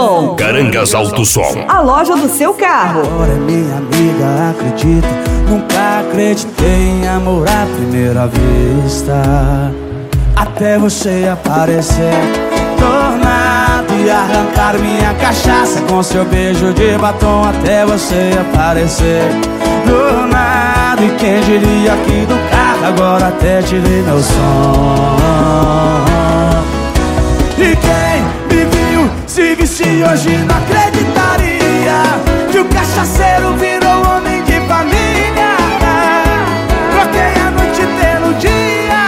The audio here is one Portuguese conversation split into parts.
Som. Carangas Alto Som. A loja do seu carro. Agora é minha amiga, acredita. Nunca acreditei em amor à primeira vista. Até você aparecer, tornado e arrancar minha cachaça com seu beijo de batom. Até você aparecer, do nada. E quem diria que do carro agora até tirei meu som. E quem me viu se visse hoje não acreditaria que o cachaceiro virou homem de família. Troquei a noite pelo dia.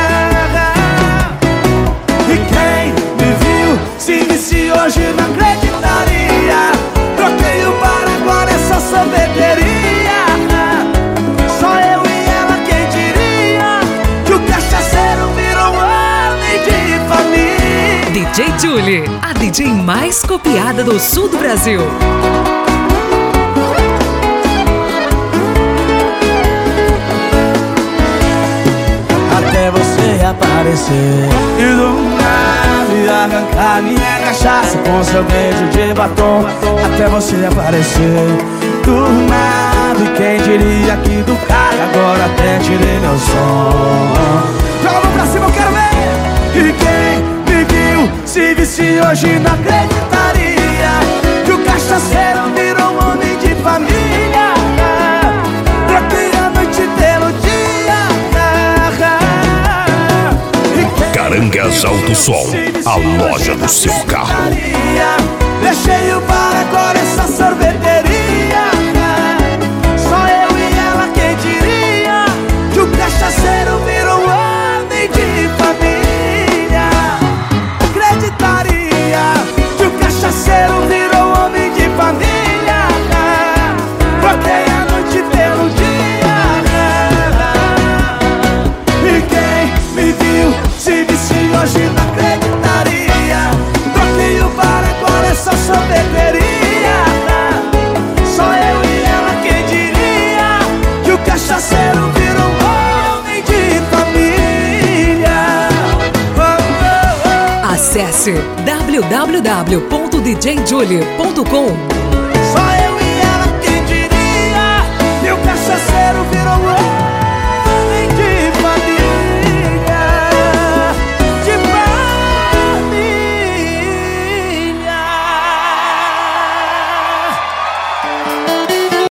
E quem me viu se visse hoje não acreditaria. Troquei o bar, agora é só sorveteria. Só eu e ela, quem diria que o cachaceiro virou homem de família. DJ Julie, a DJ mais copiada do sul do Brasil. Até você aparecer e do nada arrancar minha cachaça com seu beijo de batom. Até você aparecer do nada. E quem diria que do carro agora até tirei meu som. Joga a mão pra cima, eu quero ver. E quem me viu se visse hoje não acreditaria que o cachaceiro virou um homem de família. Troquei a noite pelo dia. Carangas Alto Som, a loja do seu carro. Deixei o bar, agora é só sorveteria. Só eu e ela, quem diria que o cachaceiro virou um homem de família. Acreditaria que o cachaceiro virou um homem de família. Troquei a noite pelo dia. E quem me viu se visse hoje não acreditaria. Troquei o bar, agora é só sorveteria. Só eu e ela, quem diria que o cachaceiro virou um homem de família. Acesse www.djjulie.com.